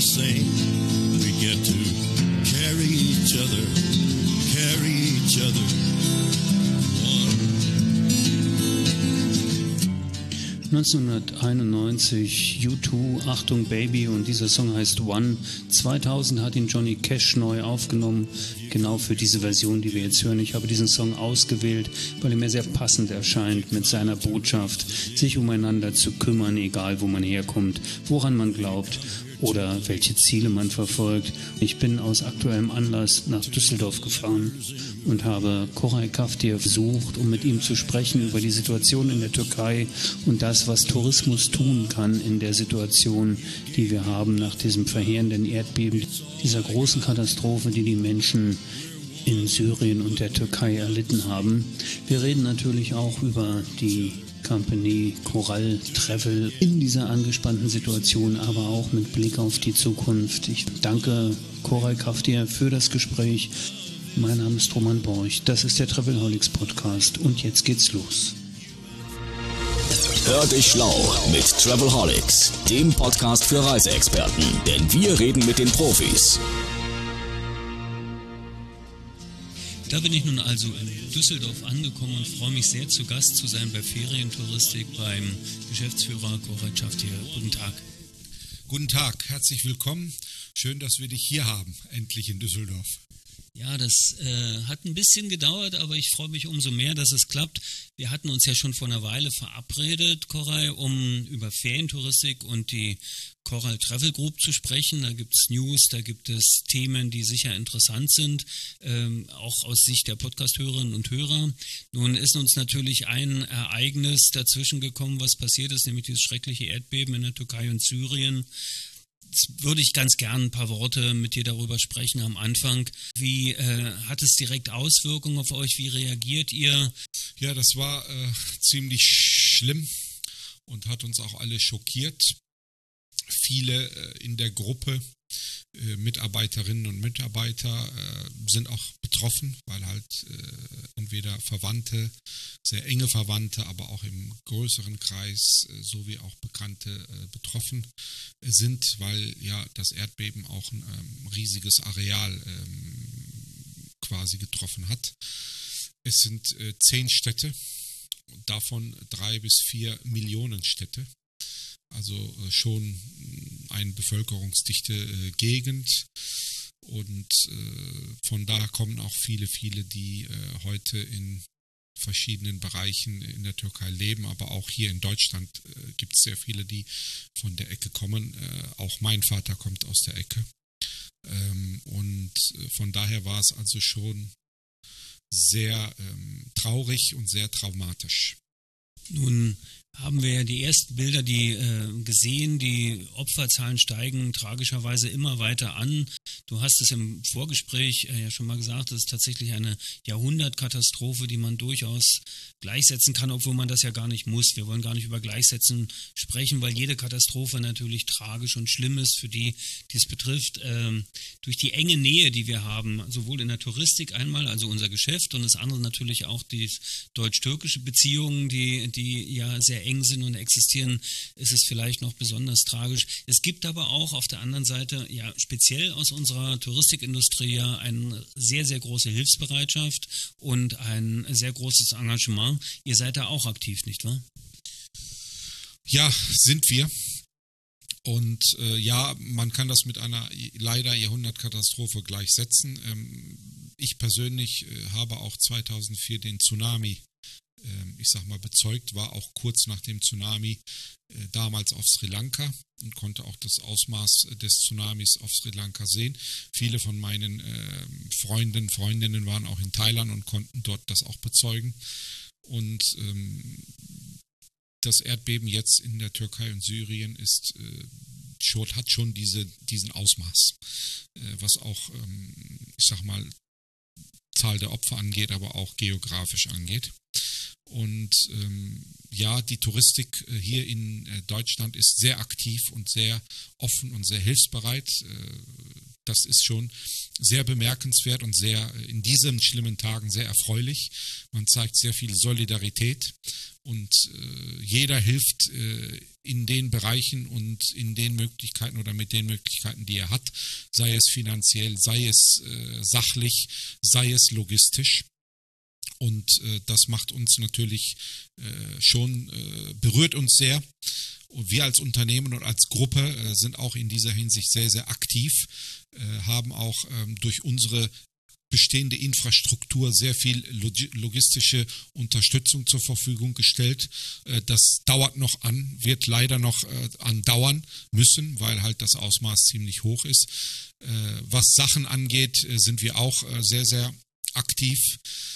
same. We get to carry each other one. 1991 U2, Achtung Baby, und dieser Song heißt One. 2000 hat ihn Johnny Cash neu aufgenommen, genau für diese Version, die wir jetzt hören. Ich habe diesen Song ausgewählt, weil er mir sehr passend erscheint mit seiner Botschaft, sich umeinander zu kümmern, egal wo man herkommt, woran man glaubt oder welche Ziele man verfolgt. Ich bin aus aktuellem Anlass nach Düsseldorf gefahren und habe Koray Kaftir besucht, um mit ihm zu sprechen über die Situation in der Türkei und das, was Tourismus tun kann in der Situation, die wir haben nach diesem verheerenden Erdbeben, dieser großen Katastrophe, die die Menschen in Syrien und der Türkei erlitten haben. Wir reden natürlich auch über die Company Coral Travel in dieser angespannten Situation, aber auch mit Blick auf die Zukunft. Ich danke Koray Kaftir für das Gespräch. Mein Name ist Roman Borch, das ist der Travelholics Podcast und jetzt geht's los. Hör dich schlau mit Travelholics, dem Podcast für Reiseexperten, denn wir reden mit den Profis. Da bin ich nun also in Düsseldorf angekommen und freue mich sehr, zu Gast zu sein bei Ferientouristik beim Geschäftsführer Koray Kaftir. Guten Tag. Guten Tag, herzlich willkommen. Schön, dass wir dich hier haben, endlich in Düsseldorf. Ja, das hat ein bisschen gedauert, aber ich freue mich umso mehr, dass es klappt. Wir hatten uns ja schon vor einer Weile verabredet, Koray, um über Ferientouristik und die Coral Travel Group zu sprechen. Da gibt es News, da gibt es Themen, die sicher interessant sind, auch aus Sicht der Podcast-Hörerinnen und Hörer. Nun ist uns natürlich ein Ereignis dazwischen gekommen, was passiert ist, nämlich dieses schreckliche Erdbeben in der Türkei und Syrien. Jetzt würde ich ganz gern ein paar Worte mit dir darüber sprechen am Anfang. Wie hat es direkt Auswirkungen auf euch? Wie reagiert ihr? Ja, das war ziemlich schlimm und hat uns auch alle schockiert. Viele in der Gruppe, Mitarbeiterinnen und Mitarbeiter, sind auch betroffen, weil halt entweder Verwandte, sehr enge Verwandte, aber auch im größeren Kreis sowie auch Bekannte betroffen sind, weil ja das Erdbeben auch ein riesiges Areal quasi getroffen hat. Es sind 10 Städte, davon 3 bis 4 Millionen Städte. Also schon eine bevölkerungsdichte Gegend und von da kommen auch viele, die heute in verschiedenen Bereichen in der Türkei leben, aber auch hier in Deutschland gibt es sehr viele, die von der Ecke kommen. Auch mein Vater kommt aus der Ecke und von daher war es also schon sehr traurig und sehr traumatisch. Nun haben wir ja die ersten Bilder, die gesehen, die Opferzahlen steigen tragischerweise immer weiter an. Du hast es im Vorgespräch ja schon mal gesagt, es ist tatsächlich eine Jahrhundertkatastrophe, die man durchaus gleichsetzen kann, obwohl man das ja gar nicht muss. Wir wollen gar nicht über Gleichsetzen sprechen, weil jede Katastrophe natürlich tragisch und schlimm ist für die, die es betrifft. Durch die enge Nähe, die wir haben, sowohl in der Touristik einmal, also unser Geschäft, und das andere natürlich auch die deutsch-türkische Beziehungen, die ja sehr eng sind und existieren, ist es vielleicht noch besonders tragisch. Es gibt aber auch auf der anderen Seite, ja speziell aus unserer Touristikindustrie, ja eine sehr, sehr große Hilfsbereitschaft und ein sehr großes Engagement. Ihr seid da auch aktiv, nicht wahr? Ja, sind wir. Und ja, man kann das mit einer leider Jahrhundertkatastrophe gleichsetzen. Ich persönlich habe auch 2004 den Tsunami bezeugt, war auch kurz nach dem Tsunami damals auf Sri Lanka und konnte auch das Ausmaß des Tsunamis auf Sri Lanka sehen. Viele von meinen Freundinnen waren auch in Thailand und konnten dort das auch bezeugen. Und das Erdbeben jetzt in der Türkei und Syrien hat schon diesen Ausmaß, was auch, Zahl der Opfer angeht, aber auch geografisch angeht. Und ja, die Touristik hier in Deutschland ist sehr aktiv und sehr offen und sehr hilfsbereit. Das ist schon sehr bemerkenswert und sehr in diesen schlimmen Tagen sehr erfreulich. Man zeigt sehr viel Solidarität und jeder hilft in den Bereichen und in den Möglichkeiten oder mit den Möglichkeiten, die er hat, sei es finanziell, sei es sachlich, sei es logistisch. Und das macht uns natürlich berührt uns sehr. Und wir als Unternehmen und als Gruppe sind auch in dieser Hinsicht sehr, sehr aktiv, haben auch durch unsere bestehende Infrastruktur sehr viel logistische Unterstützung zur Verfügung gestellt. Das dauert noch an, wird leider noch andauern müssen, weil halt das Ausmaß ziemlich hoch ist. Was Sachen angeht, sind wir auch sehr, sehr aktiv.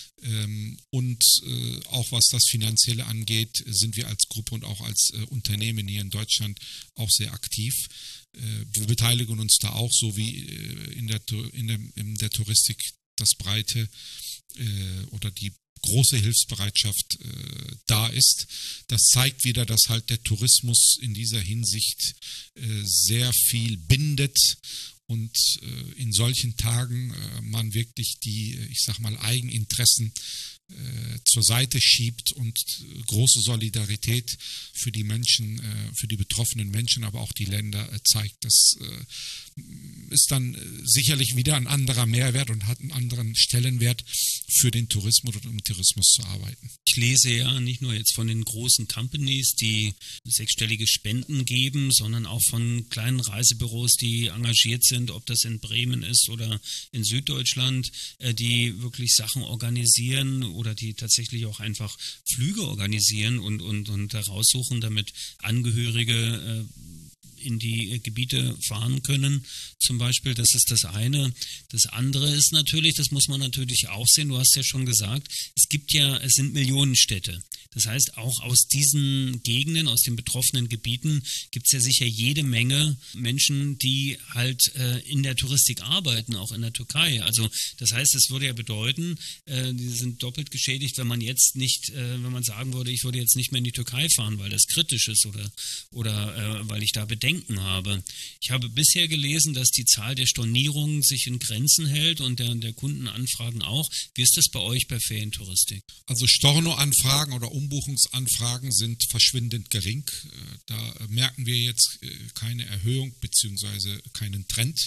Und auch was das Finanzielle angeht, sind wir als Gruppe und auch als Unternehmen hier in Deutschland auch sehr aktiv. Wir beteiligen uns da auch, so wie in der Touristik das breite oder die große Hilfsbereitschaft da ist. Das zeigt wieder, dass halt der Tourismus in dieser Hinsicht sehr viel bindet und in solchen Tagen man wirklich die, ich sag mal, Eigeninteressen zur Seite schiebt und große Solidarität für die Menschen, für die betroffenen Menschen, aber auch die Länder zeigt. Das ist dann sicherlich wieder ein anderer Mehrwert und hat einen anderen Stellenwert für den Tourismus und um Tourismus zu arbeiten. Ich lese ja nicht nur jetzt von den großen Companies, die sechsstellige Spenden geben, sondern auch von kleinen Reisebüros, die engagiert sind, ob das in Bremen ist oder in Süddeutschland, die wirklich Sachen organisieren oder die tatsächlich auch einfach Flüge organisieren und heraussuchen, damit Angehörige in die Gebiete fahren können, zum Beispiel. Das ist das eine. Das andere ist natürlich, das muss man natürlich auch sehen, du hast ja schon gesagt, es sind Millionenstädte. Das heißt, auch aus diesen Gegenden, aus den betroffenen Gebieten gibt es ja sicher jede Menge Menschen, die halt in der Touristik arbeiten, auch in der Türkei. Also das heißt, es würde ja bedeuten, die sind doppelt geschädigt, wenn man jetzt nicht, wenn man sagen würde, ich würde jetzt nicht mehr in die Türkei fahren, weil das kritisch ist oder weil ich da Bedenken habe. Ich habe bisher gelesen, dass die Zahl der Stornierungen sich in Grenzen hält und der Kundenanfragen auch. Wie ist das bei euch bei Ferientouristik? Also Storno-Anfragen oder Umbuchungsanfragen sind verschwindend gering. Da merken wir jetzt keine Erhöhung bzw. keinen Trend.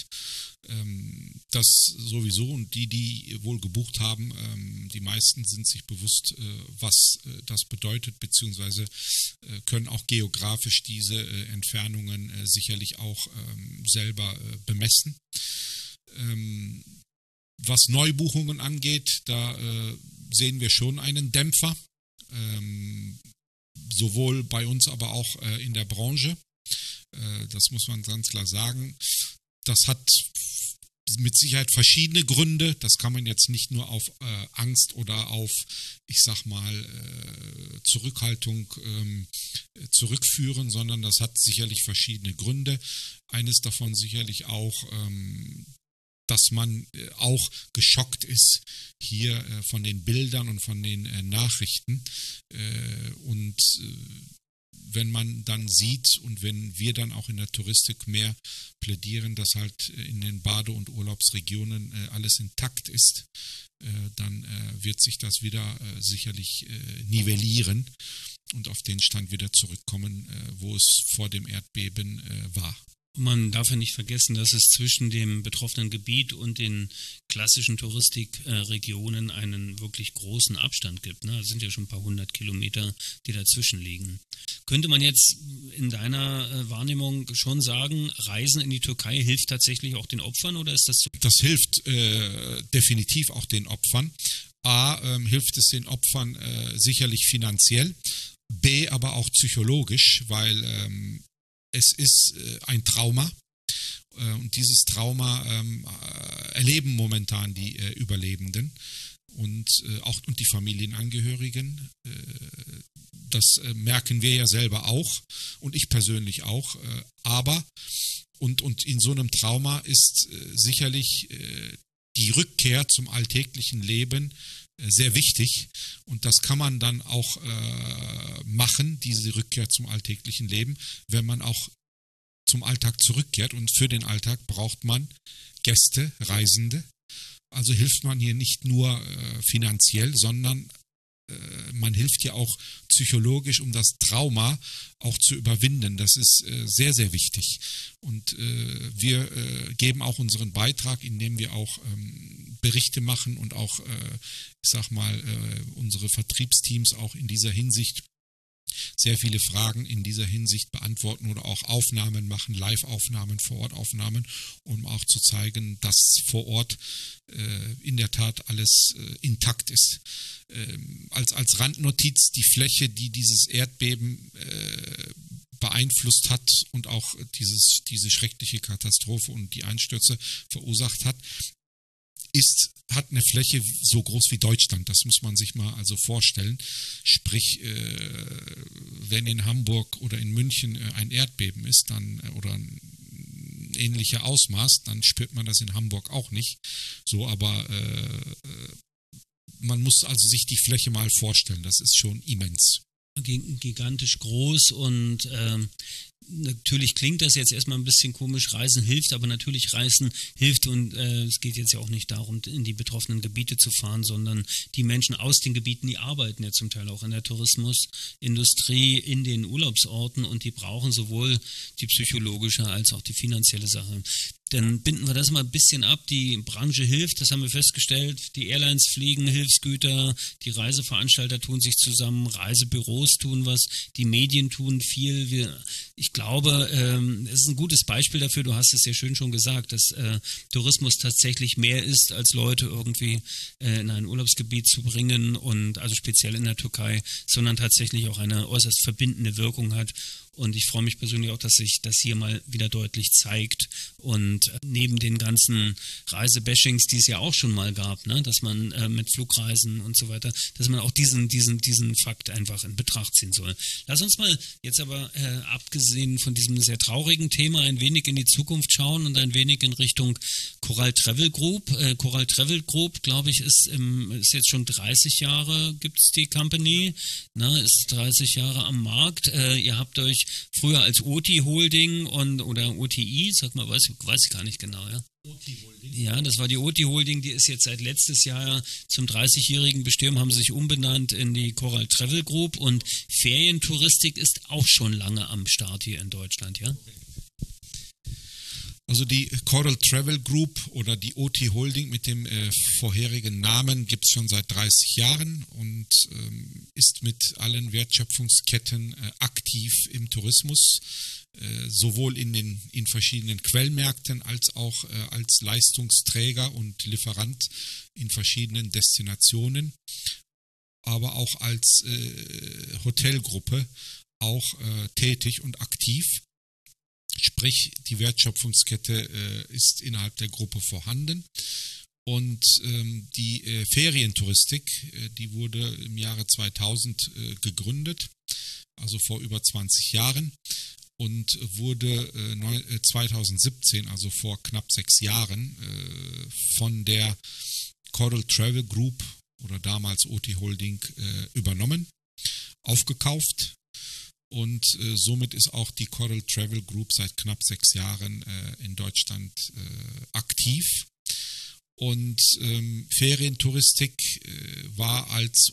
Das sowieso, und die wohl gebucht haben, die meisten sind sich bewusst, was das bedeutet, beziehungsweise können auch geografisch diese Entfernungen sicherlich auch selber bemessen. Was Neubuchungen angeht, da sehen wir schon einen Dämpfer, sowohl bei uns, aber auch in der Branche. Das muss man ganz klar sagen. Das hat mit Sicherheit verschiedene Gründe. Das kann man jetzt nicht nur auf Angst oder auf, ich sag mal, Zurückhaltung zurückführen, sondern das hat sicherlich verschiedene Gründe. Eines davon sicherlich auch, dass man auch geschockt ist hier von den Bildern und von den Nachrichten. Und wenn man dann sieht und wenn wir dann auch in der Touristik mehr plädieren, dass halt in den Bade- und Urlaubsregionen alles intakt ist, dann wird sich das wieder sicherlich nivellieren und auf den Stand wieder zurückkommen, wo es vor dem Erdbeben war. Man darf ja nicht vergessen, dass es zwischen dem betroffenen Gebiet und den klassischen Touristikregionen einen wirklich großen Abstand gibt. Es sind ja schon ein paar 100 Kilometer, die dazwischen liegen. Könnte man jetzt in deiner Wahrnehmung schon sagen, Reisen in die Türkei hilft tatsächlich auch den Opfern, oder ist das so? Das hilft definitiv auch den Opfern. A, hilft es den Opfern sicherlich finanziell, B, aber auch psychologisch, weil es ist ein Trauma und dieses Trauma erleben momentan die Überlebenden und die Familienangehörigen. Das merken wir ja selber auch und ich persönlich auch. Aber und in so einem Trauma ist sicherlich die Rückkehr zum alltäglichen Leben sehr wichtig, und das kann man dann auch machen, diese Rückkehr zum alltäglichen Leben, wenn man auch zum Alltag zurückkehrt. Und für den Alltag braucht man Gäste, Reisende. Also hilft man hier nicht nur finanziell, sondern man hilft ja auch psychologisch, um das Trauma auch zu überwinden. Das ist sehr, sehr wichtig. Und wir geben auch unseren Beitrag, indem wir auch Berichte machen und auch, unsere Vertriebsteams auch in dieser Hinsicht sehr viele Fragen in dieser Hinsicht beantworten oder auch Aufnahmen machen, Live-Aufnahmen, Vor-Ort-Aufnahmen, um auch zu zeigen, dass vor Ort in der Tat alles intakt ist. Als Randnotiz, die Fläche, die dieses Erdbeben beeinflusst hat und auch diese schreckliche Katastrophe und die Einstürze verursacht hat, hat eine Fläche so groß wie Deutschland. Das muss man sich mal also vorstellen. Sprich, wenn in Hamburg oder in München ein Erdbeben ist, dann oder ein ähnlicher Ausmaß, dann spürt man das in Hamburg auch nicht. So, aber man muss also sich die Fläche mal vorstellen. Das ist schon immens. Gigantisch groß und natürlich klingt das jetzt erstmal ein bisschen komisch, Reisen hilft, aber natürlich Reisen hilft und es geht jetzt ja auch nicht darum, in die betroffenen Gebiete zu fahren, sondern die Menschen aus den Gebieten, die arbeiten ja zum Teil auch in der Tourismusindustrie, in den Urlaubsorten und die brauchen sowohl die psychologische als auch die finanzielle Sache. Dann binden wir das mal ein bisschen ab. Die Branche hilft, das haben wir festgestellt. Die Airlines fliegen Hilfsgüter, die Reiseveranstalter tun sich zusammen, Reisebüros tun was, die Medien tun viel. Ich glaube, es ist ein gutes Beispiel dafür, du hast es ja schön schon gesagt, dass Tourismus tatsächlich mehr ist, als Leute irgendwie in ein Urlaubsgebiet zu bringen und also speziell in der Türkei, sondern tatsächlich auch eine äußerst verbindende Wirkung hat. Und ich freue mich persönlich auch, dass sich das hier mal wieder deutlich zeigt. Und neben den ganzen Reisebashings, die es ja auch schon mal gab, ne, dass man mit Flugreisen und so weiter, dass man auch diesen Fakt einfach in Betracht ziehen soll. Lass uns mal jetzt aber abgesehen von diesem sehr traurigen Thema ein wenig in die Zukunft schauen und ein wenig in Richtung Coral Travel Group. Coral Travel Group, glaube ich, ist jetzt schon 30 Jahre, gibt es die Company, ne, ist 30 Jahre am Markt. Ihr habt euch früher als OTI Holding oder OTI, sag mal, weiß ich gar nicht genau, ja. OTI Holding. Ja, das war die OTI Holding, die ist jetzt seit letztes Jahr zum 30-jährigen Bestehen, haben sie sich umbenannt in die Coral Travel Group und Ferientouristik ist auch schon lange am Start hier in Deutschland, ja. Okay. Also die Coral Travel Group oder die OTI Holding mit dem vorherigen Namen gibt es schon seit 30 Jahren und ist mit allen Wertschöpfungsketten aktiv im Tourismus, sowohl in verschiedenen Quellmärkten als auch als Leistungsträger und Lieferant in verschiedenen Destinationen, aber auch als Hotelgruppe auch tätig und aktiv. Sprich, die Wertschöpfungskette ist innerhalb der Gruppe vorhanden und die Ferientouristik, die wurde im Jahre 2000 gegründet, also vor über 20 Jahren und wurde 2017, also vor knapp 6 Jahren, von der Coral Travel Group oder damals OTI Holding übernommen, aufgekauft. Und somit ist auch die Coral Travel Group seit knapp 6 Jahren in Deutschland aktiv. Und Ferientouristik war, als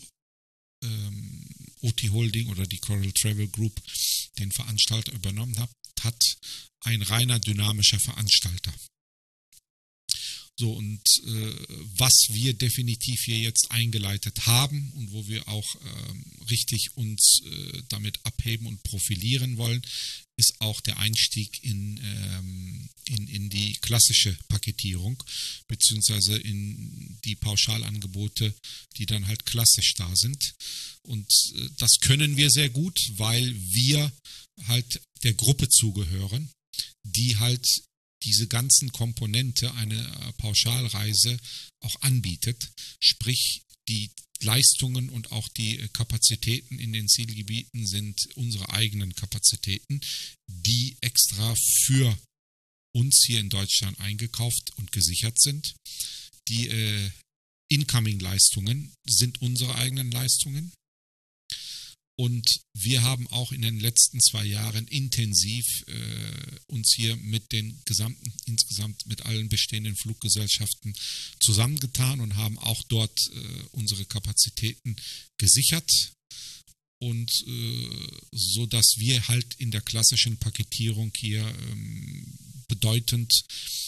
OTI Holding oder die Coral Travel Group den Veranstalter übernommen hat, ein reiner dynamischer Veranstalter. So, und was wir definitiv hier jetzt eingeleitet haben und wo wir auch richtig uns damit abheben und profilieren wollen, ist auch der Einstieg in die klassische Paketierung, beziehungsweise in die Pauschalangebote, die dann halt klassisch da sind. Und das können wir sehr gut, weil wir halt der Gruppe zugehören, die halt diese ganzen Komponente einer Pauschalreise auch anbietet, sprich die Leistungen und auch die Kapazitäten in den Zielgebieten sind unsere eigenen Kapazitäten, die extra für uns hier in Deutschland eingekauft und gesichert sind. Die Incoming-Leistungen sind unsere eigenen Leistungen Und wir haben auch in den letzten 2 Jahren intensiv uns hier insgesamt mit allen bestehenden Fluggesellschaften zusammengetan und haben auch dort unsere Kapazitäten gesichert. Und so dass wir halt in der klassischen Paketierung hier bedeutend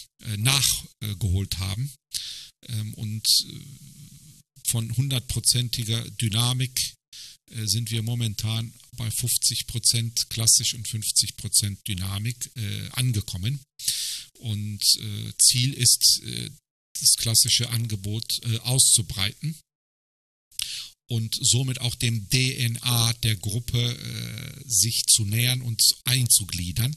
nachgeholt haben. Und von 100%iger Dynamik sind wir momentan bei 50% klassisch und 50% Dynamik angekommen. Und Ziel ist, das klassische Angebot auszubreiten und somit auch dem DNA der Gruppe sich zu nähern und einzugliedern.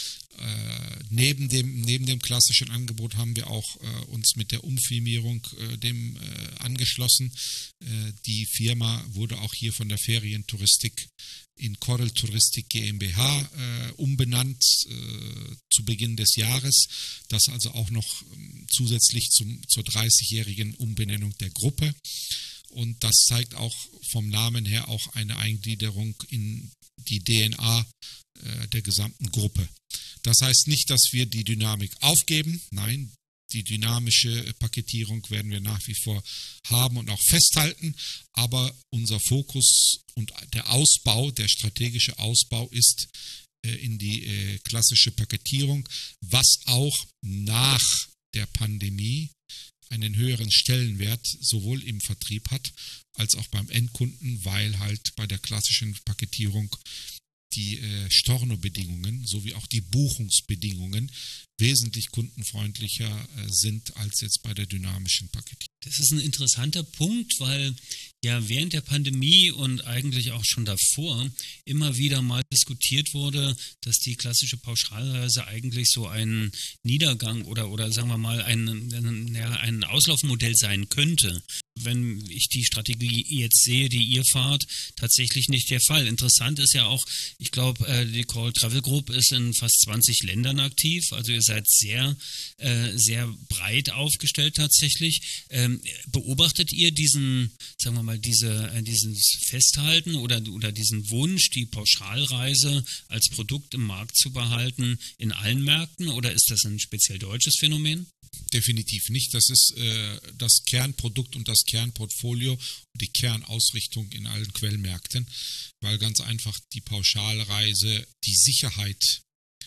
Neben dem klassischen Angebot haben wir auch uns mit der Umfirmierung dem angeschlossen. Die Firma wurde auch hier von der Ferientouristik in Corel Touristik GmbH umbenannt zu Beginn des Jahres. Das also auch noch zusätzlich zur 30-jährigen Umbenennung der Gruppe. Und das zeigt auch vom Namen her auch eine Eingliederung in die DNA der gesamten Gruppe. Das heißt nicht, dass wir die Dynamik aufgeben. Nein, die dynamische Paketierung werden wir nach wie vor haben und auch festhalten. Aber unser Fokus und der Ausbau, der strategische Ausbau ist in die klassische Paketierung, was auch nach der Pandemie einen höheren Stellenwert sowohl im Vertrieb hat, als auch beim Endkunden, weil halt bei der klassischen Paketierung die Stornobedingungen sowie auch die Buchungsbedingungen wesentlich kundenfreundlicher sind als jetzt bei der dynamischen Paketierung. Das ist ein interessanter Punkt, weil ja während der Pandemie und eigentlich auch schon davor immer wieder mal diskutiert wurde, dass die klassische Pauschalreise eigentlich so ein Niedergang oder sagen wir mal ein Auslaufmodell sein könnte. Wenn ich die Strategie jetzt sehe, die ihr fahrt, tatsächlich nicht der Fall. Interessant ist ja auch, ich glaube, die Corel Travel Group ist in fast 20 Ländern aktiv, also ihr seid sehr, sehr breit aufgestellt tatsächlich. Beobachtet ihr diesen, sagen wir mal, dieses Festhalten oder diesen Wunsch, die Pauschalreise als Produkt im Markt zu behalten in allen Märkten, oder ist das ein speziell deutsches Phänomen? Definitiv nicht. Das ist das Kernprodukt und das Kernportfolio und die Kernausrichtung in allen Quellmärkten, weil ganz einfach die Pauschalreise die Sicherheit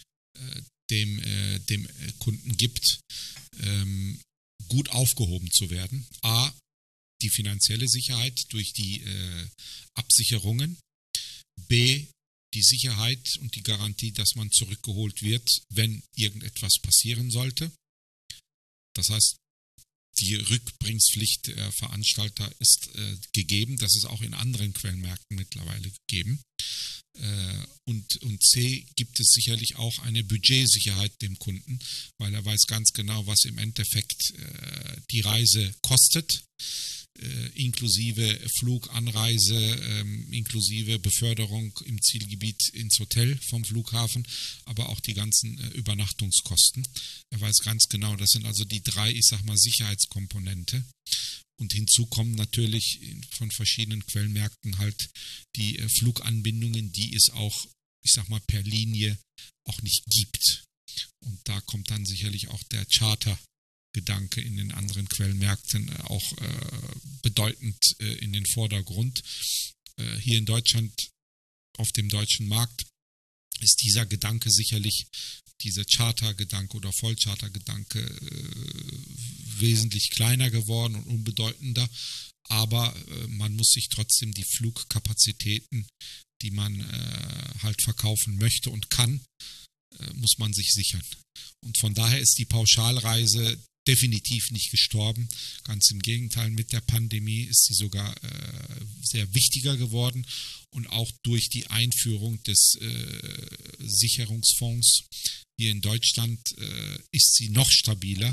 dem Kunden gibt, gut aufgehoben zu werden. A, die finanzielle Sicherheit durch die Absicherungen. B, die Sicherheit und die Garantie, dass man zurückgeholt wird, wenn irgendetwas passieren sollte. Das heißt, die Rückbringspflicht der Veranstalter ist gegeben. Das ist auch in anderen Quellenmärkten mittlerweile gegeben. Und C, gibt es sicherlich auch eine Budgetsicherheit dem Kunden, weil er weiß ganz genau, was im Endeffekt die Reise kostet, inklusive Flug, Anreise, inklusive Beförderung im Zielgebiet ins Hotel vom Flughafen, aber auch die ganzen Übernachtungskosten. Er weiß ganz genau, das sind also die 3, Sicherheitskomponente. Und hinzu kommen natürlich von verschiedenen Quellenmärkten halt die Fluganbindungen, die es auch, per Linie auch nicht gibt. Und da kommt dann sicherlich auch der Charter-Gedanke in den anderen Quellenmärkten auch bedeutend in den Vordergrund. Hier in Deutschland, auf dem deutschen Markt, ist dieser Gedanke sicherlich, dieser Charter-Gedanke oder Vollcharter-Gedanke wesentlich kleiner geworden und unbedeutender, aber man muss sich trotzdem die Flugkapazitäten, die man halt verkaufen möchte und kann, muss man sich sichern. Und von daher ist die Pauschalreise definitiv nicht gestorben. Ganz im Gegenteil, mit der Pandemie ist sie sogar sehr wichtiger geworden und auch durch die Einführung des Sicherungsfonds hier in Deutschland ist sie noch stabiler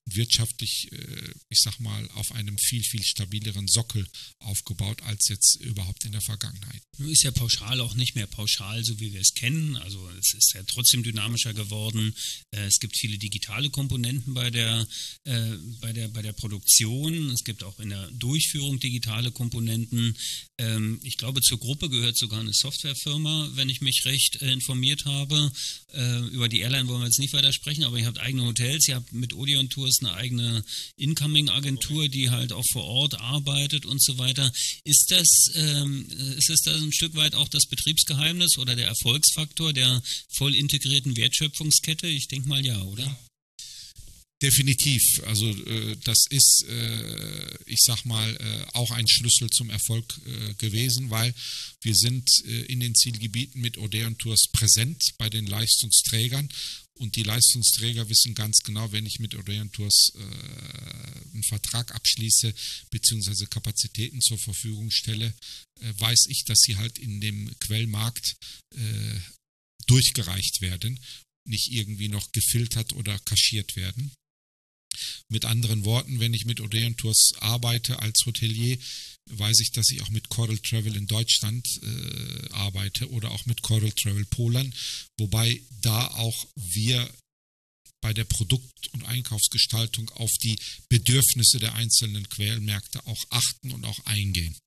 wirtschaftlich, ich sag mal, auf einem viel, viel stabileren Sockel aufgebaut als jetzt überhaupt in der Vergangenheit. Ist ja pauschal auch nicht mehr pauschal, so wie wir es kennen. Also es ist ja trotzdem dynamischer geworden. Es gibt viele digitale Komponenten bei der Produktion. Es gibt auch in der Durchführung digitale Komponenten. Ich glaube, zur Gruppe gehört sogar eine Softwarefirma, wenn ich mich recht informiert habe. Über die Airline wollen wir jetzt nicht weiter sprechen, aber ihr habt eigene Hotels, ihr habt mit Odeon Tours eine eigene Incoming-Agentur, die halt auch vor Ort arbeitet und so weiter. Ist das ein Stück weit auch das Betriebsgeheimnis oder der Erfolgsfaktor der voll integrierten Wertschöpfungskette? Ich denke mal ja, oder? Ja. Definitiv. Also das ist, ich sag mal, auch ein Schlüssel zum Erfolg gewesen, weil wir sind in den Zielgebieten mit Odeon Tours präsent bei den Leistungsträgern. Und die Leistungsträger wissen ganz genau, wenn ich mit Odeon Tours einen Vertrag abschließe bzw. Kapazitäten zur Verfügung stelle, weiß ich, dass sie halt in dem Quellmarkt durchgereicht werden, nicht irgendwie noch gefiltert oder kaschiert werden. Mit anderen Worten, wenn ich mit Odeon Tours arbeite als Hotelier, weiß ich, dass ich auch mit Coral Travel in Deutschland arbeite oder auch mit Coral Travel Polen, wobei da auch wir bei der Produkt- und Einkaufsgestaltung auf die Bedürfnisse der einzelnen Quellmärkte auch achten und auch eingehen.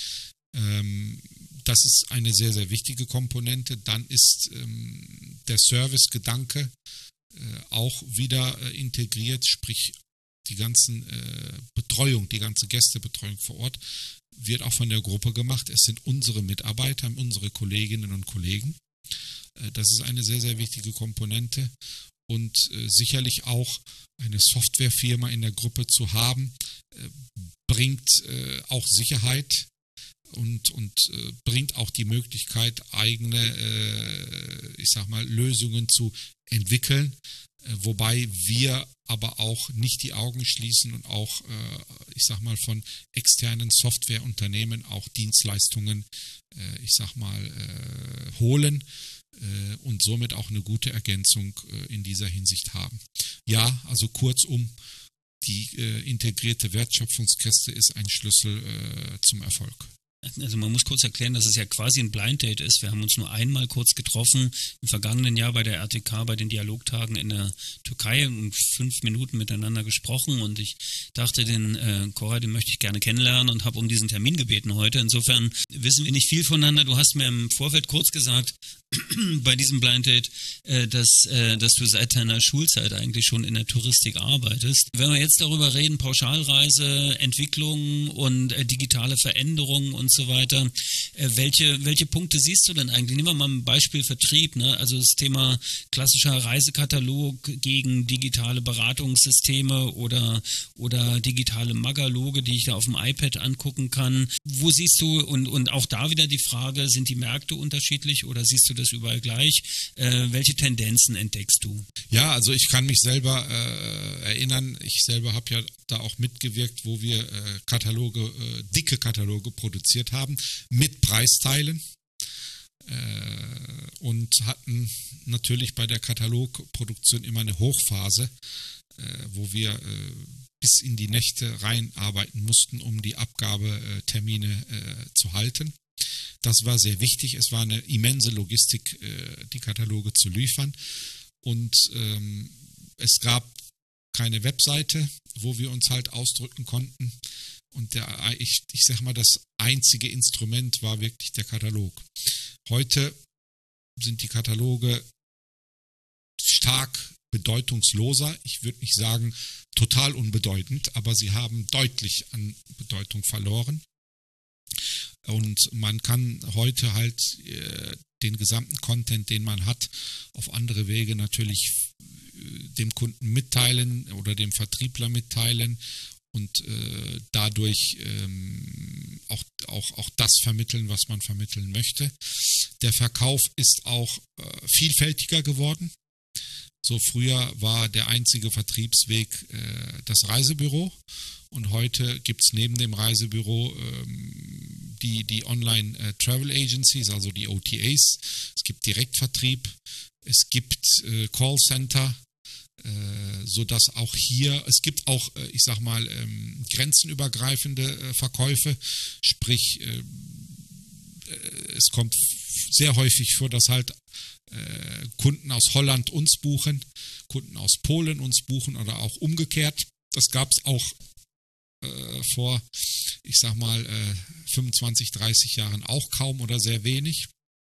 Das ist eine sehr, sehr wichtige Komponente. Dann ist der Servicegedanke auch wieder integriert, sprich die ganzen Betreuung, die ganze Gästebetreuung vor Ort wird auch von der Gruppe gemacht. Es sind unsere Mitarbeiter, unsere Kolleginnen und Kollegen. Das ist eine sehr, sehr wichtige Komponente und sicherlich auch eine Softwarefirma in der Gruppe zu haben, bringt auch Sicherheit und bringt auch die Möglichkeit, eigene, ich sag mal, Lösungen zu entwickeln, wobei wir aber auch nicht die Augen schließen und auch, ich sag mal, von externen Softwareunternehmen auch Dienstleistungen, ich sag mal, holen und somit auch eine gute Ergänzung in dieser Hinsicht haben. Ja, also kurzum, die integrierte Wertschöpfungskette ist ein Schlüssel zum Erfolg. Also man muss kurz erklären, dass es ja quasi ein Blind Date ist. Wir haben uns nur einmal kurz getroffen, im vergangenen Jahr bei der RTK, bei den Dialogtagen in der Türkei, und 5 Minuten miteinander gesprochen und ich dachte, den Cora, den möchte ich gerne kennenlernen und habe um diesen Termin gebeten heute. Insofern wissen wir nicht viel voneinander. Du hast mir im Vorfeld kurz gesagt, bei diesem Blind Date, dass du seit deiner Schulzeit eigentlich schon in der Touristik arbeitest. Wenn wir jetzt darüber reden, Pauschalreise, Entwicklung und digitale Veränderungen und so weiter, welche Punkte siehst du denn eigentlich? Nehmen wir mal ein Beispiel Vertrieb, ne? Also das Thema klassischer Reisekatalog gegen digitale Beratungssysteme oder digitale Magaloge, die ich da auf dem iPad angucken kann. Wo siehst du, und auch da wieder die Frage, sind die Märkte unterschiedlich oder siehst du das überall gleich? Welche Tendenzen entdeckst du? Ja, also ich kann mich selber erinnern, ich selber habe ja da auch mitgewirkt, wo wir dicke Kataloge produziert haben mit Preisteilen und hatten natürlich bei der Katalogproduktion immer eine Hochphase, wo wir bis in die Nächte reinarbeiten mussten, um die Abgabetermine zu halten. Das war sehr wichtig. Es war eine immense Logistik, die Kataloge zu liefern. Und es gab keine Webseite, wo wir uns halt ausdrücken konnten. Und ich sag mal, das einzige Instrument war wirklich der Katalog. Heute sind die Kataloge stark bedeutungsloser. Ich würde nicht sagen total unbedeutend, aber sie haben deutlich an Bedeutung verloren. Und man kann heute halt den gesamten Content, den man hat, auf andere Wege natürlich dem Kunden mitteilen oder dem Vertriebler mitteilen und dadurch auch das vermitteln, was man vermitteln möchte. Der Verkauf ist auch vielfältiger geworden. So früher war der einzige Vertriebsweg das Reisebüro. Und heute gibt es neben dem Reisebüro die Online-Travel Agencies, also die OTAs. Es gibt Direktvertrieb, es gibt Callcenter, sodass auch hier, es gibt auch, ich sag mal, grenzenübergreifende Verkäufe, sprich, es kommt sehr häufig vor, dass halt Kunden aus Holland uns buchen, Kunden aus Polen uns buchen oder auch umgekehrt. Das gab es auch vor, ich sag mal, 25, 30 Jahren auch kaum oder sehr wenig.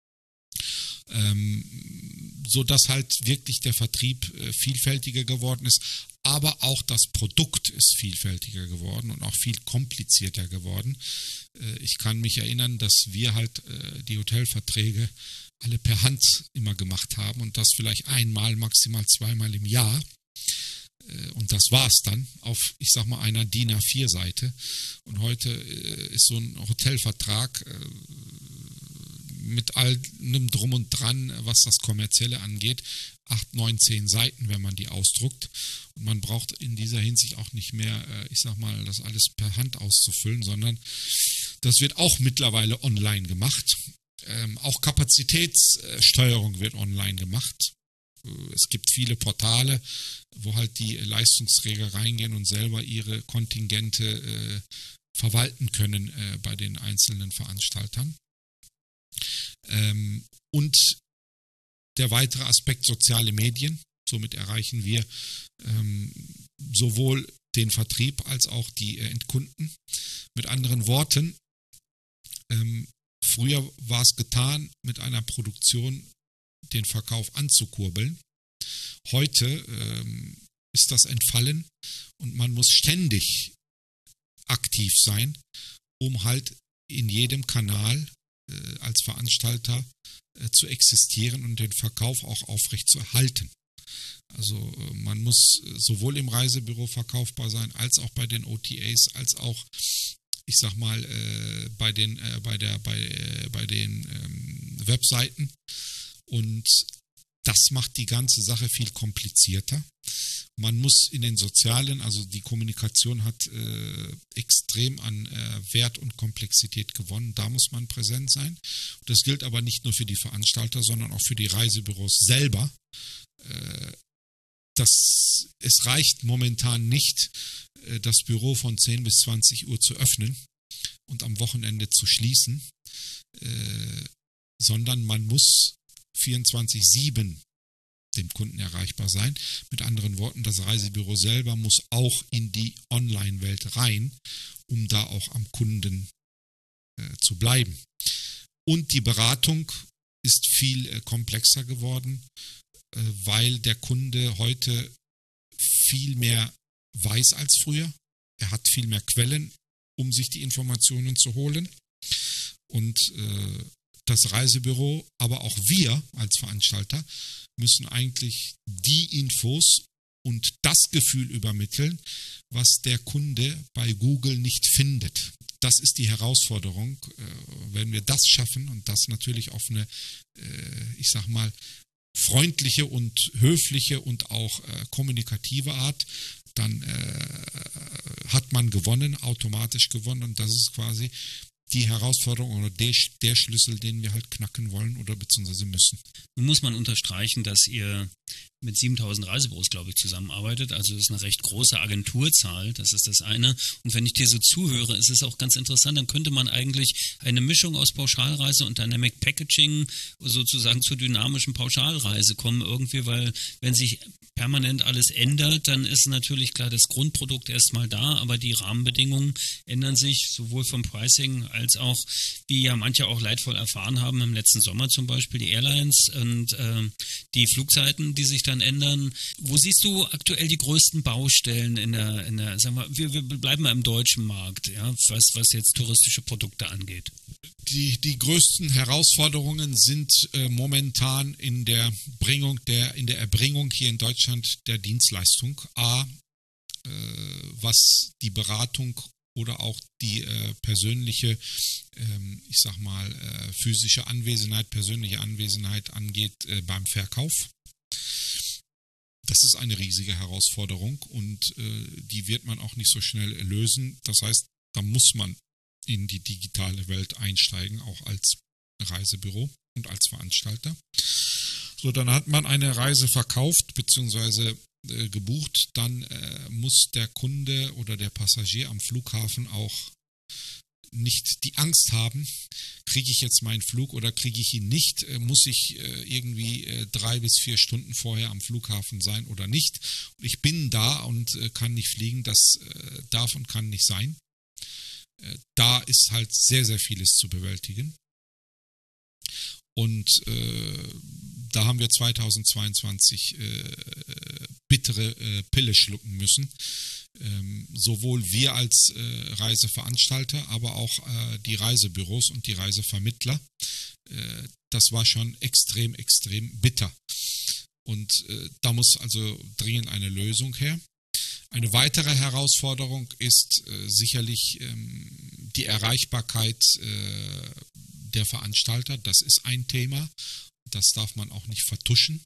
So dass halt wirklich der Vertrieb vielfältiger geworden ist, aber auch das Produkt ist vielfältiger geworden und auch viel komplizierter geworden. Ich kann mich erinnern, dass wir halt die Hotelverträge alle per Hand immer gemacht haben und das vielleicht einmal, maximal zweimal im Jahr. Und das war es dann auf, ich sag mal, einer DIN A4-Seite. Und heute ist so ein Hotelvertrag mit allem Drum und Dran, was das Kommerzielle angeht, 8, 9, 10 Seiten, wenn man die ausdruckt. Und man braucht in dieser Hinsicht auch nicht mehr, ich sag mal, das alles per Hand auszufüllen, sondern das wird auch mittlerweile online gemacht. Auch Kapazitätssteuerung wird online gemacht. Es gibt viele Portale, wo halt die Leistungsträger reingehen und selber ihre Kontingente verwalten können bei den einzelnen Veranstaltern. Und der weitere Aspekt soziale Medien. Somit erreichen wir sowohl den Vertrieb als auch die Endkunden. Mit anderen Worten, früher war es getan, mit einer Produktion den Verkauf anzukurbeln. Heute ist das entfallen und man muss ständig aktiv sein, um halt in jedem Kanal als Veranstalter zu existieren und den Verkauf auch aufrecht zu erhalten. Also man muss sowohl im Reisebüro verkaufbar sein, als auch bei den OTAs, als auch, ich sag mal, bei den Webseiten. Und das macht die ganze Sache viel komplizierter. Man muss in den sozialen, also die Kommunikation hat extrem an Wert und Komplexität gewonnen. Da muss man präsent sein. Das gilt aber nicht nur für die Veranstalter, sondern auch für die Reisebüros selber. Es reicht momentan nicht, das Büro von 10 bis 20 Uhr zu öffnen und am Wochenende zu schließen, sondern man muss 24/7 dem Kunden erreichbar sein. Mit anderen Worten, das Reisebüro selber muss auch in die Online-Welt rein, um da auch am Kunden zu bleiben. Und die Beratung ist viel komplexer geworden, weil der Kunde heute viel mehr weiß als früher. Er hat viel mehr Quellen, um sich die Informationen zu holen. Und das Reisebüro, aber auch wir als Veranstalter müssen eigentlich die Infos und das Gefühl übermitteln, was der Kunde bei Google nicht findet. Das ist die Herausforderung. Wenn wir das schaffen und das natürlich auf eine, ich sag mal, freundliche und höfliche und auch kommunikative Art, dann hat man gewonnen, automatisch gewonnen, und das ist quasi die Herausforderung oder der Schlüssel, den wir halt knacken wollen oder beziehungsweise müssen. Nun muss man unterstreichen, dass ihr mit 7000 Reisebüros, glaube ich, zusammenarbeitet. Also das ist eine recht große Agenturzahl, das ist das eine. Und wenn ich dir so zuhöre, ist es auch ganz interessant, dann könnte man eigentlich eine Mischung aus Pauschalreise und Dynamic Packaging sozusagen zur dynamischen Pauschalreise kommen irgendwie, weil wenn sich permanent alles ändert, dann ist natürlich klar das Grundprodukt erstmal da, aber die Rahmenbedingungen ändern sich sowohl vom Pricing als auch, wie ja manche auch leidvoll erfahren haben im letzten Sommer zum Beispiel, die Airlines und die Flugzeiten, die sich dann ändern. Wo siehst du aktuell die größten Baustellen in der sagen wir bleiben mal im deutschen Markt, ja, was jetzt touristische Produkte angeht? Die größten Herausforderungen sind momentan in der Erbringung hier in Deutschland der Dienstleistung. Was die Beratung oder auch die persönliche, ich sag mal, physische Anwesenheit, persönliche Anwesenheit angeht beim Verkauf. Das ist eine riesige Herausforderung und die wird man auch nicht so schnell lösen. Das heißt, da muss man in die digitale Welt einsteigen, auch als Reisebüro und als Veranstalter. So, dann hat man eine Reise verkauft, beziehungsweise gebucht, dann muss der Kunde oder der Passagier am Flughafen auch nicht die Angst haben, kriege ich jetzt meinen Flug oder kriege ich ihn nicht, muss ich irgendwie 3 bis 4 Stunden vorher am Flughafen sein oder nicht. Ich bin da und kann nicht fliegen, das darf und kann nicht sein. Da ist halt sehr, sehr vieles zu bewältigen. Und da haben wir 2022 bittere Pille schlucken müssen. Sowohl wir als Reiseveranstalter, aber auch die Reisebüros und die Reisevermittler. Das war schon extrem, extrem bitter. Und da muss also dringend eine Lösung her. Eine weitere Herausforderung ist sicherlich die Erreichbarkeit der Veranstalter. Das ist ein Thema. Das darf man auch nicht vertuschen.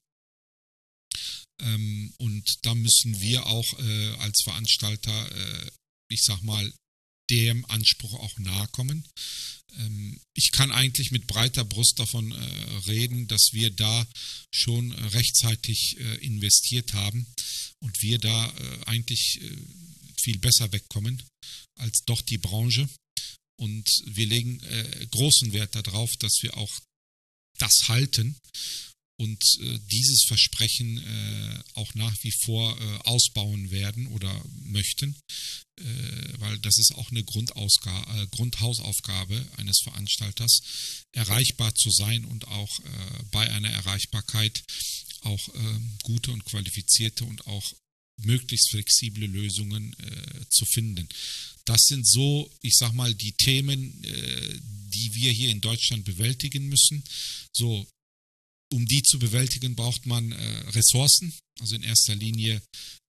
Und da müssen wir auch als Veranstalter, ich sag mal, dem Anspruch auch nahe kommen. Ich kann eigentlich mit breiter Brust davon reden, dass wir da schon rechtzeitig investiert haben und wir da eigentlich viel besser wegkommen als doch die Branche. Und wir legen großen Wert darauf, dass wir auch das halten und dieses Versprechen auch nach wie vor ausbauen werden oder möchten, weil das ist auch eine Grundhausaufgabe eines Veranstalters, erreichbar zu sein und auch bei einer Erreichbarkeit auch gute und qualifizierte und auch möglichst flexible Lösungen zu finden. Das sind so, ich sag mal, die Themen, die wir hier in Deutschland bewältigen müssen. So, um die zu bewältigen, braucht man Ressourcen, also in erster Linie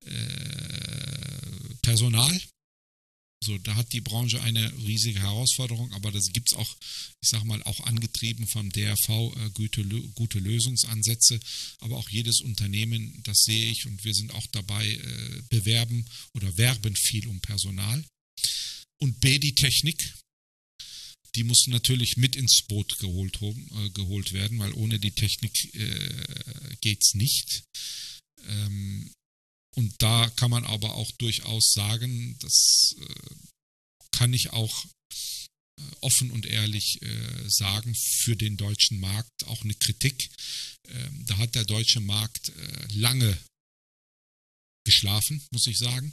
Personal. So, da hat die Branche eine riesige Herausforderung, aber das gibt es auch, ich sag mal, auch angetrieben vom DRV gute Lösungsansätze. Aber auch jedes Unternehmen, das sehe ich und wir sind auch dabei, bewerben oder werben viel um Personal. Und B, die Technik. Die muss natürlich mit ins Boot geholt werden, weil ohne die Technik geht's nicht. Und da kann man aber auch durchaus sagen, das kann ich auch offen und ehrlich sagen, für den deutschen Markt auch eine Kritik. Da hat der deutsche Markt lange geschlafen, muss ich sagen.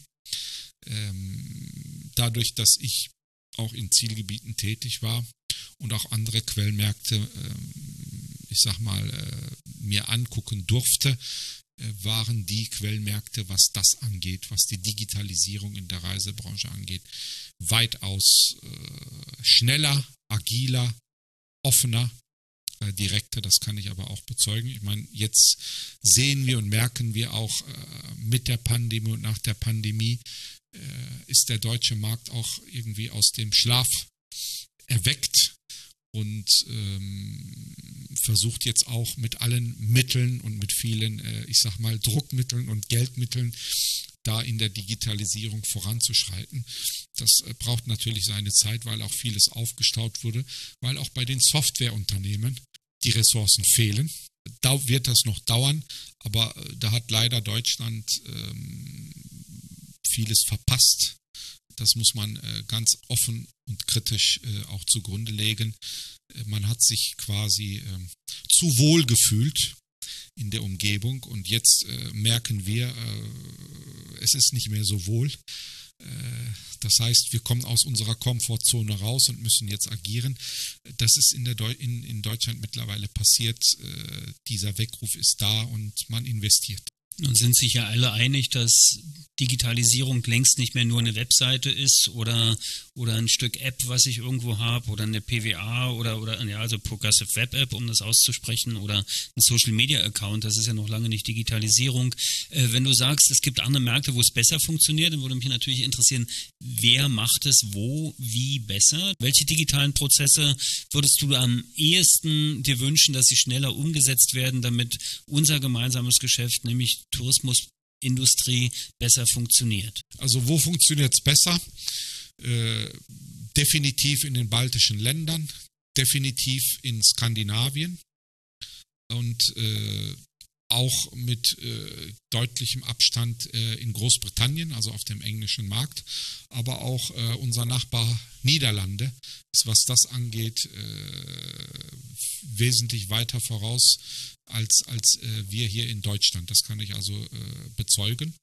Dadurch, dass ich auch in Zielgebieten tätig war und auch andere Quellmärkte, ich sag mal, mir angucken durfte, waren die Quellmärkte, was das angeht, was die Digitalisierung in der Reisebranche angeht, weitaus schneller, agiler, offener, direkter, das kann ich aber auch bezeugen. Ich meine, jetzt sehen wir und merken wir auch mit der Pandemie und nach der Pandemie, ist der deutsche Markt auch irgendwie aus dem Schlaf erweckt und versucht jetzt auch mit allen Mitteln und mit vielen, ich sag mal, Druckmitteln und Geldmitteln da in der Digitalisierung voranzuschreiten. Das braucht natürlich seine Zeit, weil auch vieles aufgestaut wurde, weil auch bei den Softwareunternehmen die Ressourcen fehlen. Da wird das noch dauern, aber da hat leider Deutschland vieles verpasst. Das muss man ganz offen und kritisch auch zugrunde legen. Man hat sich quasi zu wohl gefühlt in der Umgebung und jetzt merken wir, es ist nicht mehr so wohl. Das heißt, wir kommen aus unserer Komfortzone raus und müssen jetzt agieren. Das ist in Deutschland mittlerweile passiert. Dieser Weckruf ist da und man investiert. Und sind sich ja alle einig, dass Digitalisierung längst nicht mehr nur eine Webseite ist oder ein Stück App, was ich irgendwo habe, oder eine PWA oder also Progressive Web App, um das auszusprechen, oder ein Social Media Account. Das ist ja noch lange nicht Digitalisierung. Wenn du sagst, es gibt andere Märkte, wo es besser funktioniert, dann würde mich natürlich interessieren, wer macht es wo, wie besser? Welche digitalen Prozesse würdest du am ehesten dir wünschen, dass sie schneller umgesetzt werden, damit unser gemeinsames Geschäft, nämlich Tourismusindustrie, besser funktioniert? Also wo funktioniert es besser? Definitiv in den baltischen Ländern, definitiv in Skandinavien und auch mit deutlichem Abstand in Großbritannien, also auf dem englischen Markt, aber auch unser Nachbar Niederlande ist, was das angeht, wesentlich weiter voraus als wir hier in Deutschland. Das kann ich also bezeugen.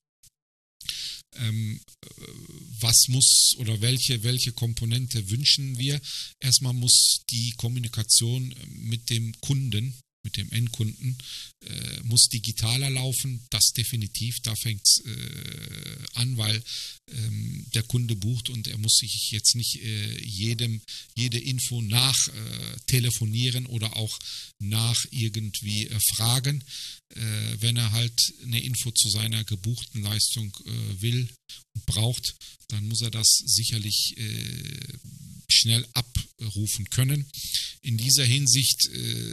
Was muss oder welche Komponente wünschen wir? Erstmal muss die Kommunikation mit dem Kunden, mit dem Endkunden, muss digitaler laufen, das definitiv, da fängt es an, weil der Kunde bucht und er muss sich jetzt nicht jede Info nach telefonieren oder auch nach irgendwie fragen. Wenn er halt eine Info zu seiner gebuchten Leistung will und braucht, dann muss er das sicherlich schnell abrufen können. In dieser Hinsicht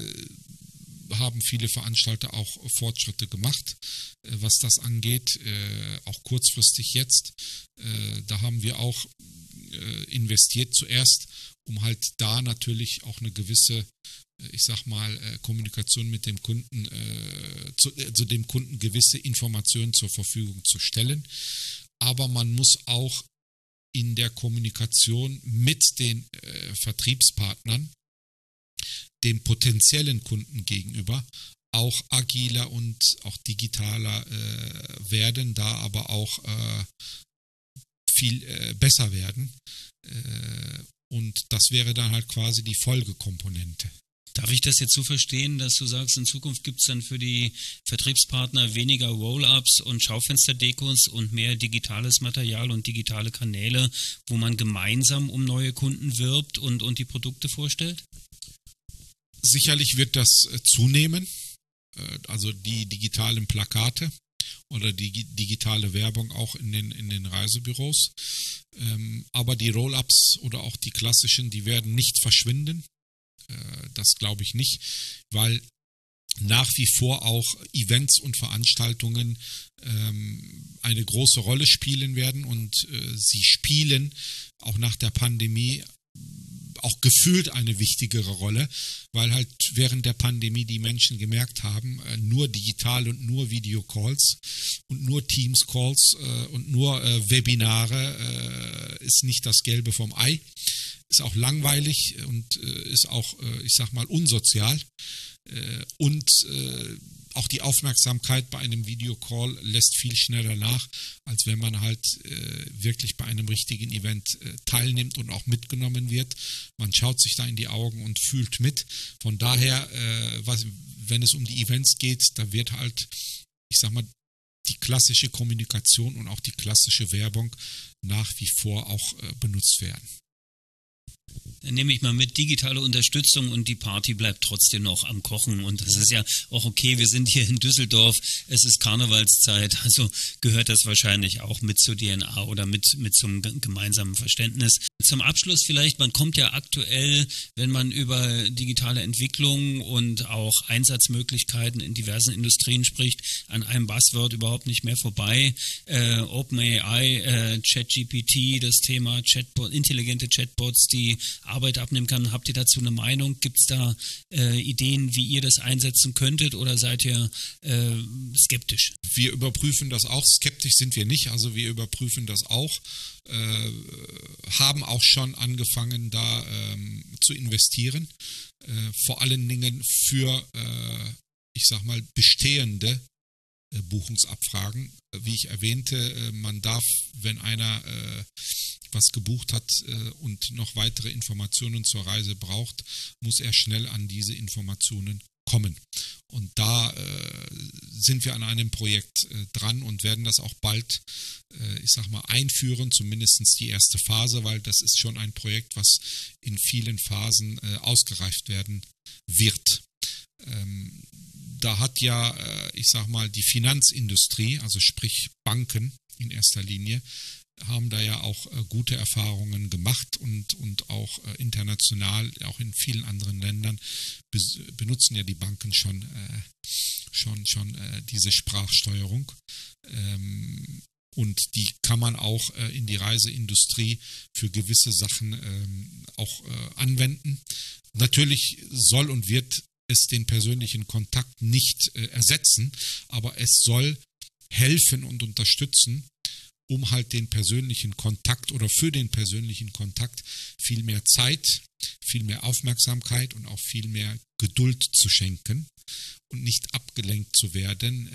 haben viele Veranstalter auch Fortschritte gemacht, was das angeht, auch kurzfristig jetzt. Da haben wir auch investiert zuerst, um halt da natürlich auch eine gewisse, ich sag mal, Kommunikation mit dem Kunden, zu dem Kunden gewisse Informationen zur Verfügung zu stellen. Aber man muss auch in der Kommunikation mit den Vertriebspartnern dem potenziellen Kunden gegenüber auch agiler und auch digitaler werden, da aber auch viel besser werden. Und das wäre dann halt quasi die Folgekomponente. Darf ich das jetzt so verstehen, dass du sagst, in Zukunft gibt es dann für die Vertriebspartner weniger Roll-ups und Schaufensterdekos und mehr digitales Material und digitale Kanäle, wo man gemeinsam um neue Kunden wirbt und die Produkte vorstellt? Sicherlich wird das zunehmen, also die digitalen Plakate oder die digitale Werbung auch in den Reisebüros. Aber die Roll-ups oder auch die klassischen, die werden nicht verschwinden. Das glaube ich nicht, weil nach wie vor auch Events und Veranstaltungen eine große Rolle spielen werden und sie spielen auch nach der Pandemie auch gefühlt eine wichtigere Rolle, weil halt während der Pandemie die Menschen gemerkt haben, nur digital und nur Videocalls und nur Teams-Calls und nur Webinare ist nicht das Gelbe vom Ei, ist auch langweilig und ist auch, ich sag mal, unsozial und auch die Aufmerksamkeit bei einem Videocall lässt viel schneller nach, als wenn man halt wirklich bei einem richtigen Event teilnimmt und auch mitgenommen wird. Man schaut sich da in die Augen und fühlt mit. Von daher, wenn es um die Events geht, da wird halt, ich sag mal, die klassische Kommunikation und auch die klassische Werbung nach wie vor auch benutzt werden. Dann nehme ich mal mit, digitale Unterstützung und die Party bleibt trotzdem noch am Kochen und das ist ja auch okay, wir sind hier in Düsseldorf, es ist Karnevalszeit, also gehört das wahrscheinlich auch mit zur DNA oder mit zum gemeinsamen Verständnis. Zum Abschluss vielleicht, man kommt ja aktuell, wenn man über digitale Entwicklung und auch Einsatzmöglichkeiten in diversen Industrien spricht, an einem Buzzword überhaupt nicht mehr vorbei. OpenAI, ChatGPT, das Thema Chatbot, intelligente Chatbots, die Arbeit abnehmen kann. Habt ihr dazu eine Meinung? Gibt es da Ideen, wie ihr das einsetzen könntet oder seid ihr skeptisch? Wir überprüfen das auch. Skeptisch sind wir nicht. Also wir überprüfen das auch. Haben auch schon angefangen, da zu investieren. Vor allen Dingen für, ich sag mal, bestehende Buchungsabfragen. Wie ich erwähnte, man darf, wenn einer was gebucht hat und noch weitere Informationen zur Reise braucht, muss er schnell an diese Informationen kommen. Und da sind wir an einem Projekt dran und werden das auch bald, ich sag mal, einführen, zumindest die erste Phase, weil das ist schon ein Projekt, was in vielen Phasen ausgereift werden wird. Da hat ja, ich sag mal, die Finanzindustrie, also sprich Banken in erster Linie, haben da ja auch gute Erfahrungen gemacht und auch international, auch in vielen anderen Ländern benutzen ja die Banken schon diese Sprachsteuerung. Und die kann man auch in die Reiseindustrie für gewisse Sachen auch anwenden. Natürlich soll und wird es den persönlichen Kontakt nicht ersetzen, aber es soll helfen und unterstützen, um halt den persönlichen Kontakt oder für den persönlichen Kontakt viel mehr Zeit, viel mehr Aufmerksamkeit und auch viel mehr Geduld zu schenken und nicht abgelenkt zu werden,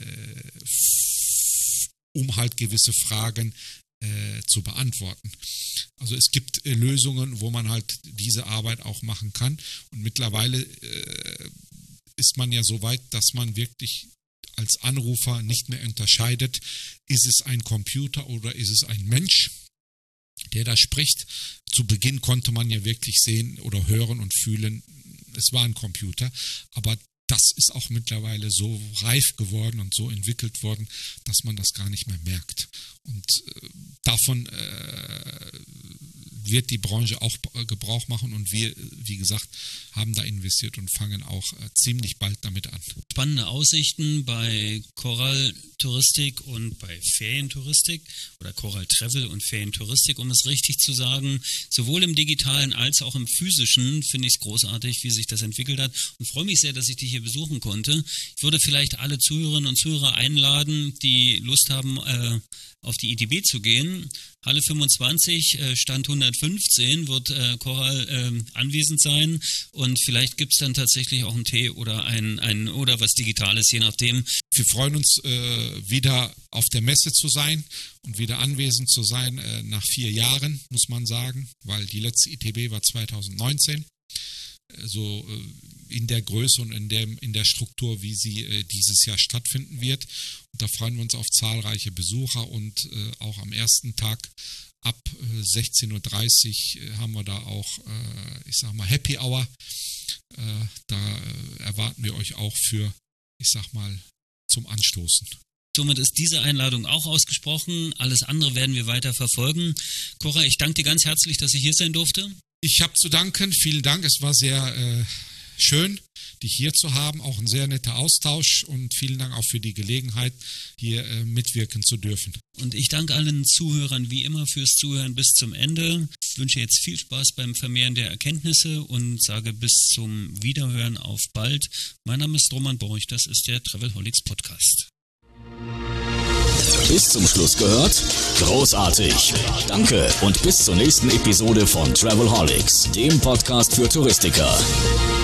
um halt gewisse Fragen zu beantworten. Also es gibt Lösungen, wo man halt diese Arbeit auch machen kann, und mittlerweile ist man ja so weit, dass man wirklich als Anrufer nicht mehr unterscheidet, ist es ein Computer oder ist es ein Mensch, der da spricht. Zu Beginn konnte man ja wirklich sehen oder hören und fühlen, es war ein Computer, aber das ist auch mittlerweile so reif geworden und so entwickelt worden, dass man das gar nicht mehr merkt. Und davon wird die Branche auch Gebrauch machen, und wir, wie gesagt, haben da investiert und fangen auch ziemlich bald damit an. Spannende Aussichten bei Coral Touristik und bei Ferientouristik oder Coral Travel und Ferientouristik, um es richtig zu sagen. Sowohl im Digitalen als auch im Physischen finde ich es großartig, wie sich das entwickelt hat, und freue mich sehr, dass ich dich hier besuchen konnte. Ich würde vielleicht alle Zuhörerinnen und Zuhörer einladen, die Lust haben, auf die ITB zu gehen. Halle 25, Stand 115 wird Coral anwesend sein, und vielleicht gibt es dann tatsächlich auch einen Tee oder ein oder was Digitales, je nachdem. Wir freuen uns, wieder auf der Messe zu sein und wieder anwesend zu sein, nach 4 Jahren, muss man sagen, weil die letzte ITB war 2019. So in der Größe und in der Struktur, wie sie dieses Jahr stattfinden wird. Und da freuen wir uns auf zahlreiche Besucher, und auch am ersten Tag ab 16.30 Uhr haben wir da auch, Happy Hour. Da erwarten wir euch auch für, zum Anstoßen. Somit ist diese Einladung auch ausgesprochen. Alles andere werden wir weiter verfolgen. Cora, ich danke dir ganz herzlich, dass ich hier sein durfte. Ich habe zu danken, vielen Dank. Es war sehr schön, dich hier zu haben, auch ein sehr netter Austausch, und vielen Dank auch für die Gelegenheit, hier mitwirken zu dürfen. Und ich danke allen Zuhörern wie immer fürs Zuhören bis zum Ende. Ich wünsche jetzt viel Spaß beim Vermehren der Erkenntnisse und sage bis zum Wiederhören auf bald. Mein Name ist Roman Borch, das ist der Travelholics Podcast. Bis zum Schluss gehört? Großartig. Danke und bis zur nächsten Episode von Travelholics, dem Podcast für Touristiker.